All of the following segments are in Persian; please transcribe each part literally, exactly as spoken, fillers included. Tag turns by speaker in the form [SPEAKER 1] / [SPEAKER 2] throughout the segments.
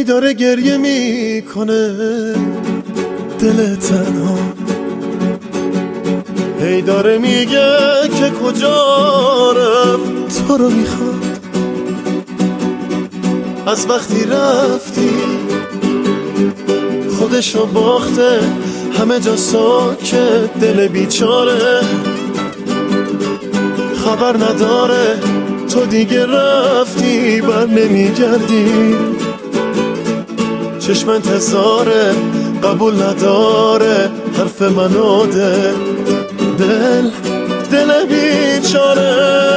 [SPEAKER 1] داره گریه میکنه دل تنها، هی داره میگه که کجا رفت تو رو میخواد. از وقتی رفتی خودشو باخته، همه جا ساکت، دل بیچاره خبر نداره تو دیگه رفتی بر نمیگردی. چشم انتظاره قبول نداره حرف منو دل دل دل بیچاره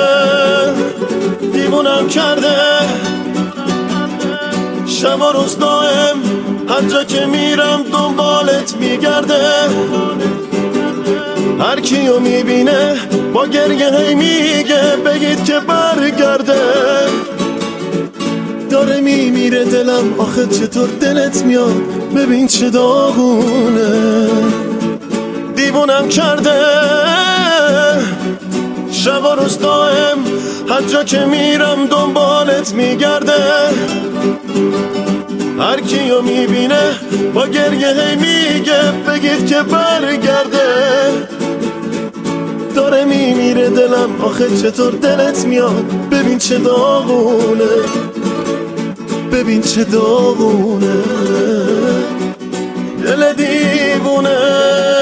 [SPEAKER 1] دیوونم کرده، شب و روز دائم هر جا که میرم دنبالت میگرده. هر کیو میبینه با گریه هی میگه بگید که برگرده. داره میمیره دلم آخه چطور دلت میاد، ببین چه داغونه. دیوونم کرده شب و روز دائم هر جا که میرم دنبالت میگرده. هر کیو میبینه با گریه هی میگه بگید که برگرده. داره میمیره دلم آخه چطور دلت میاد، ببین چه داغونه، ببین چه داغونه دل دیوونه.